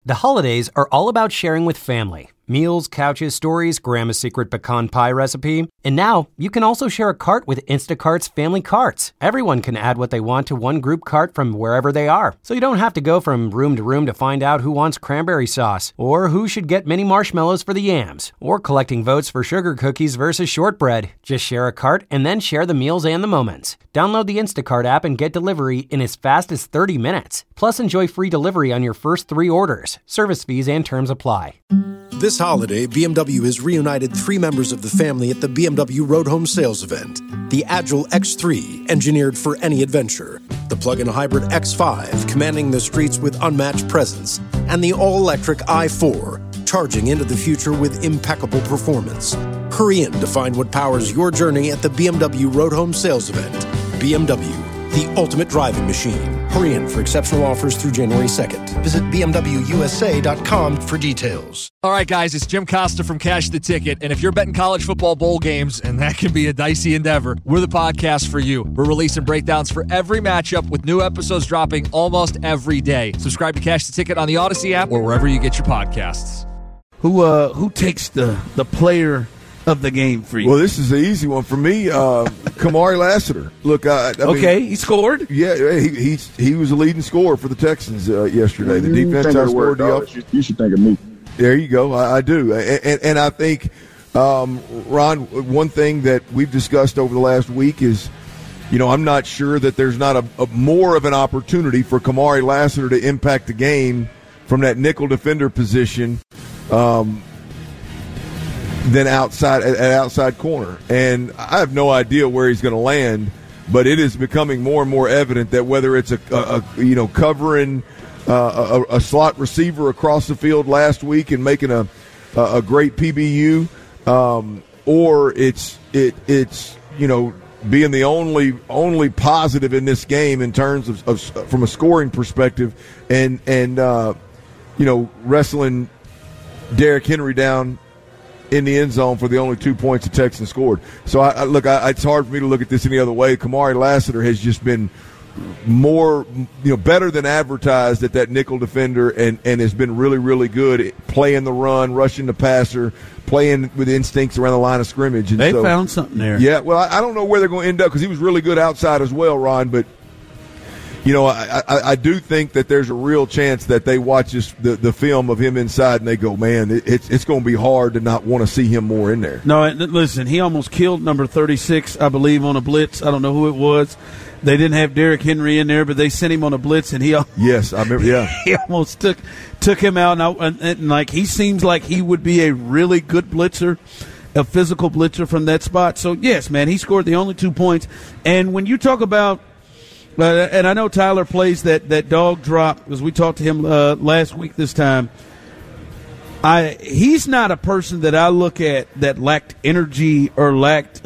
The holidays are all about sharing with family. Meals, couches, stories, Grandma's secret pecan pie recipe. And now, you can also share a cart with Instacart's Family Carts. Everyone can add what they want to one group cart from wherever they are. So you don't have to go from room to find out who wants cranberry sauce, or who should get mini marshmallows for the yams, or collecting votes for sugar cookies versus shortbread. Just share a cart and then share the meals and the moments. Download the Instacart app and get delivery in as fast as 30 minutes. Plus, enjoy free delivery on your first 3 orders. Service fees and terms apply. This holiday, BMW has reunited 3 members of the family at the BMW Road Home Sales event. The Agile X3, engineered for any adventure. The plug-in hybrid X5, commanding the streets with unmatched presence. And the all-electric i4, charging into the future with impeccable performance. Hurry in to find what powers your journey at the BMW Road Home Sales event. BMW, the ultimate driving machine. Hurry in for exceptional offers through January 2nd. Visit BMWUSA.com for details. All right, guys, it's Jim Costa from Cash the Ticket. And if you're betting college football bowl games, and that can be a dicey endeavor, we're the podcast for you. We're releasing breakdowns for every matchup with new episodes dropping almost every day. Subscribe to Cash the Ticket on the Odyssey app or wherever you get your podcasts. Who takes the player of the game for you? Well, this is the easy one for me. Kamari Lassiter. Look, I mean, he scored. Yeah, he was a leading scorer for the Texans yesterday. The defense outscored. You should think of me. There you go. I do, and I think, Ron, one thing that we've discussed over the last week is, I'm not sure that there's not a more of an opportunity for Kamari Lassiter to impact the game from that nickel defender position than outside corner. And I have no idea where he's going to land, but it is becoming more and more evident that whether it's covering a slot receiver across the field last week and making a great PBU, or it's being the only positive in this game in terms of from a scoring perspective, and wrestling Derrick Henry down in the end zone for the only 2 points the Texans scored. So, it's hard for me to look at this any other way. Kamari Lassiter has just been more, better than advertised at that nickel defender, and has been really, really good at playing the run, rushing the passer, playing with instincts around the line of scrimmage. And they found something there. Yeah, well, I don't know where they're going to end up because he was really good outside as well, Ron, but I do think that there's a real chance that they watch the film of him inside and they go, man, it's going to be hard to not want to see him more in there. No, listen, he almost killed number 36, I believe, on a blitz. I don't know who it was. They didn't have Derrick Henry in there, but they sent him on a blitz, and yes, I remember. Yeah, he almost took him out, and he seems like he would be a really good blitzer, a physical blitzer from that spot. So yes, man, he scored the only 2 points. And when you talk about and I know Tyler plays that dog drop because we talked to him last week this time. He's not a person that I look at that lacked energy or lacked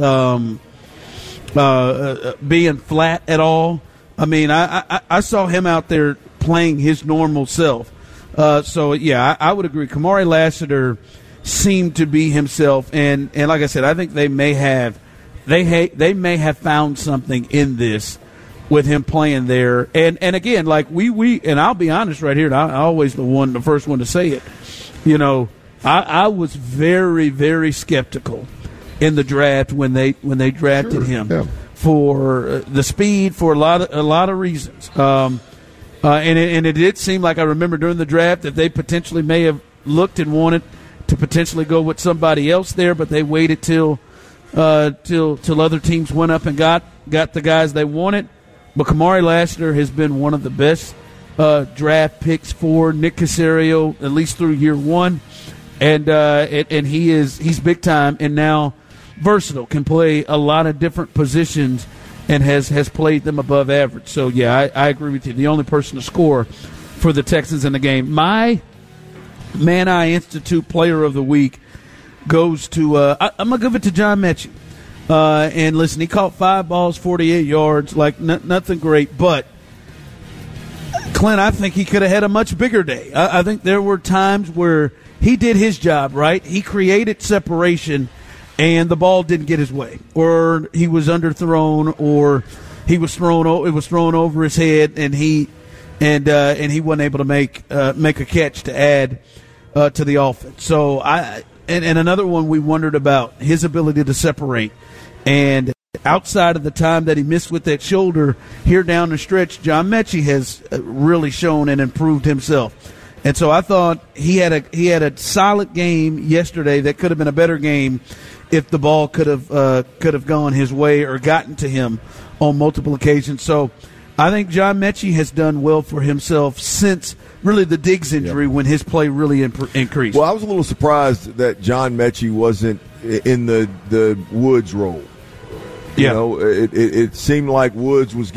being flat at all. I mean, I saw him out there playing his normal self. So, yeah, I would agree. Kamari Lassiter seemed to be himself. And like I said, I think they may have found something in this with him playing there. And again, like we and I'll be honest right here, and I'm always the first one to say it, I was very, very skeptical in the draft when they drafted him for the speed, for a lot of reasons. And it did seem like, I remember during the draft, that they potentially may have looked and wanted to potentially go with somebody else there, but they waited till other teams went up and got the guys they wanted. But Kamari Lassiter has been one of the best draft picks for Nick Caserio, at least through year one, and he's big time and now versatile, can play a lot of different positions and has played them above average. So yeah, I agree with you. The only person to score for the Texans in the game. My Man Eye Institute Player of the Week goes to I'm gonna give it to John Mechie. And listen, he caught 5 balls, 48 yards, like nothing great. But, Clint, I think he could have had a much bigger day. I think there were times where he did his job, right? He created separation, and the ball didn't get his way. Or he was underthrown, or it was thrown over his head, and he and he wasn't able to make a catch to add to the offense. So and another one we wondered about his ability to separate, and outside of the time that he missed with that shoulder here down the stretch, John Mechie has really shown and improved himself. And so I thought he had a solid game yesterday that could have been a better game if the ball could have gone his way or gotten to him on multiple occasions. So I think John Mechie has done well for himself since really the Diggs injury when his play really increased. Well, I was a little surprised that John Mechie wasn't in the Woods role. You know, it seemed like Woods was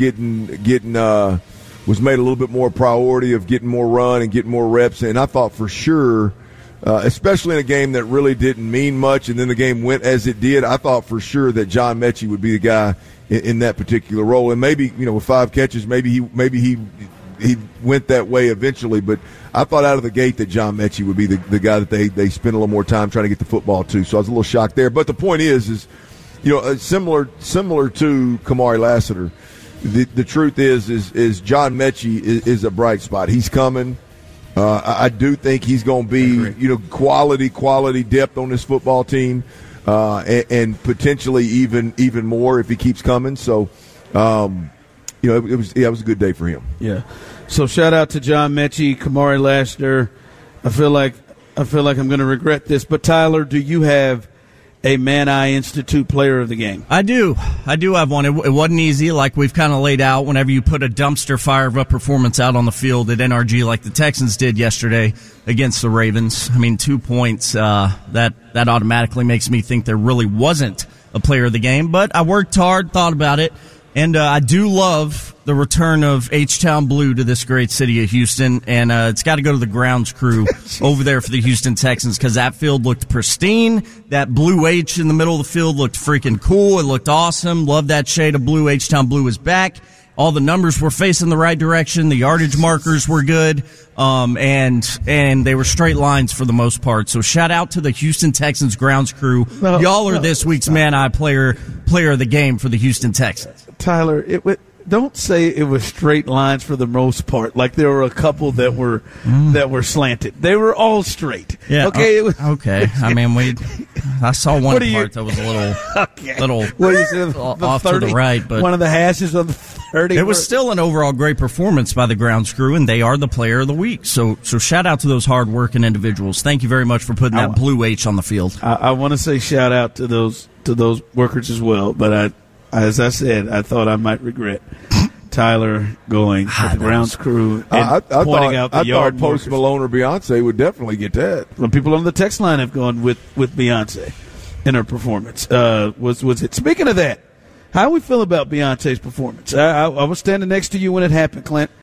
was made a little bit more priority of getting more run and getting more reps. And I thought for sure, especially in a game that really didn't mean much, and then the game went as it did, I thought for sure that John Mechie would be the guy in that particular role. And maybe, with 5 catches, maybe he went that way eventually. But I thought out of the gate that John Mechie would be the guy that they spend a little more time trying to get the football to. So I was a little shocked there. But the point is similar to Kamari Lassiter, the truth is John Mechie is a bright spot. He's coming. I do think he's going to be, quality depth on this football team, and potentially even more if he keeps coming. So, it was a good day for him. Yeah. So shout out to John Mechie, Kamari Lassiter. I feel like I'm going to regret this, but Tyler, do you have a Man Eye Institute player of the game? I do have one. It wasn't easy, like we've kind of laid out. Whenever you put a dumpster fire of a performance out on the field at NRG like the Texans did yesterday against the Ravens, 2 points, that automatically makes me think there really wasn't a player of the game. But I worked hard, thought about it, and I do love the return of H-Town Blue to this great city of Houston, and it's got to go to the grounds crew over there for the Houston Texans, because that field looked pristine. That blue H in the middle of the field looked freaking cool. It looked awesome. Love that shade of blue. H-Town Blue is back. All the numbers were facing the right direction. The yardage markers were good, and they were straight lines for the most part. So shout out to the Houston Texans grounds crew. Y'all are this week's Man Eye player of the game for the Houston Texans. Tyler, don't say it was straight lines for the most part. Like there were a couple that were slanted. They were all straight. Yeah. Okay. Okay. I saw one part that was a little off 30, to the right, but one of the hashes on the 30. It was still an overall great performance by the grounds crew, and they are the player of the week. So shout out to those hard-working individuals. Thank you very much for putting that blue H on the field. I want to say shout out to those workers as well, but as I said, I thought I might regret Tyler going to the grounds crew and pointing out the yard thought Post Malone or Beyonce would definitely get that. Some people on the text line have gone with Beyonce in her performance. Was it? Speaking of that, how do we feel about Beyonce's performance? I was standing next to you when it happened, Clint.